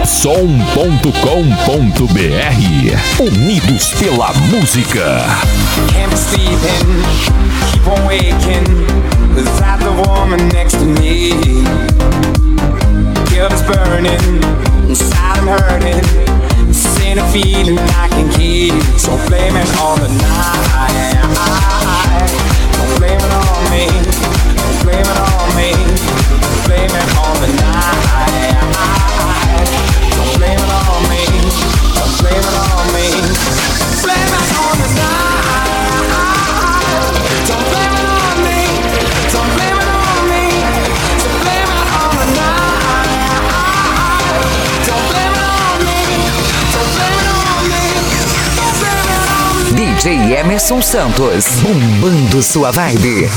som.com.br. Unidos pela música. Can't be sleeping, keep on waking without the woman next to me. Guilt is burning, inside I'm hurting. This ain't a feeling I can keep. So blame it on the night. Don't blame it on me. Don't blame it on me. Blame it on the night. Don't blame it on me. Don't blame it on me. Blame it on the night. Don't blame it on me. Don't blame it on me. So blame it on the night. Don't blame it on me. Don't blame it on me. Don't blame it on me. DJ Emerson Santos, bombando sua vibe.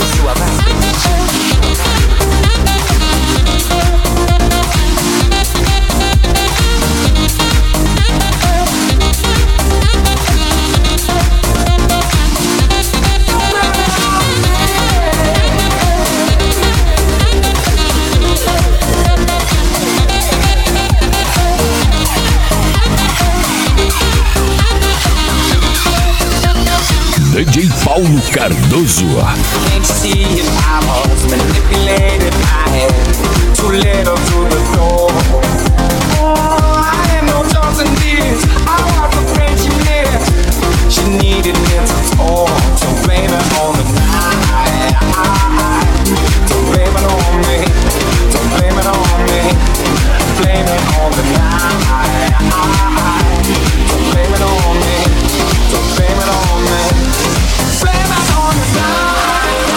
DJ Paulo Cardoso. Can't you see it? I was manipulated. I had too little to the floor. Oh, I had no thoughts and fears. I was the friend she missed. She needed mental support. Don't blame it on the night. Don't blame it on me. Don't blame it on me. Blame it on the night. Don't blame it on me. Don't blame it on me. Blame it on the night.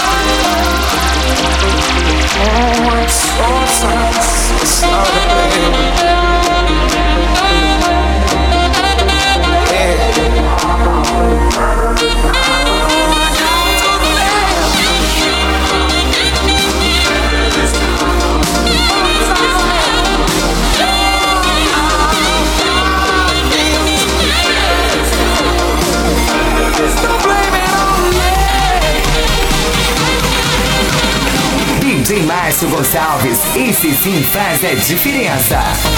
Oh, it's not a blame. DJ Márcio Gonçalves, esse sim faz a diferença.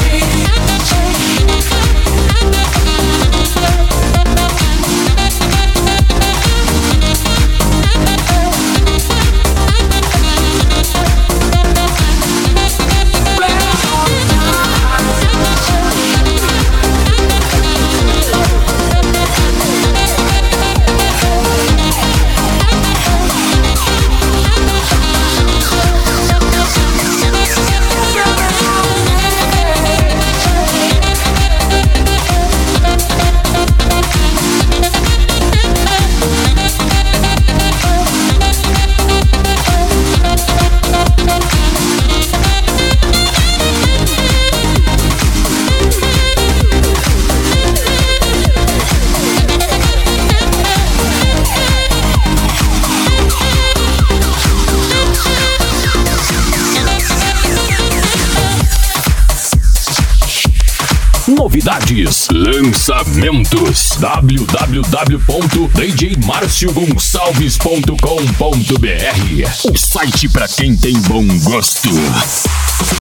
Novidades, lançamentos, www.djmarciogonçalves.com.br, o site pra quem tem bom gosto.